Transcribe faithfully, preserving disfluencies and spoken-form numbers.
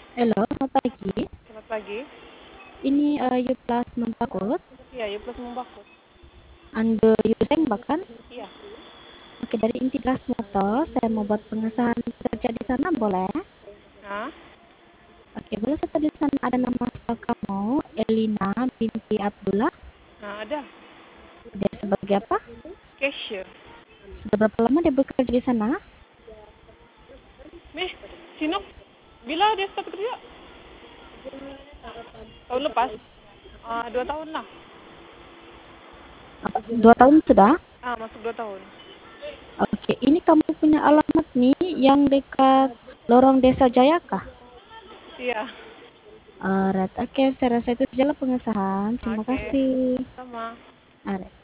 Halo, selamat pagi. Selamat pagi. Ini uh, Yuplas Membakut. Iya, Yuplas Membakut. Ando Yuseng bahkan. Iya. Oke, dari Integras Motor, saya mau buat pengesahan kerja di sana, boleh? Hah? Oke, boleh saya tulis di sana ada nama asal kamu, Elina binti Abdullah. Nah, ada. Dia sebagai apa? Cashier. Sudah berapa lama dia bekerja di sana? Meh, Sinok, bila dia start kerja? Tahun lepas? Ah, dua tahun lah. Dua tahun sudah? Ah, masuk dua tahun. Oke, ini kamu punya alamat nih yang dekat Lorong Desa Jaya kah? Iya. Alright, oke, saya rasa itu sajalah pengesahan. Terima Oke. kasih. Sama. Alright.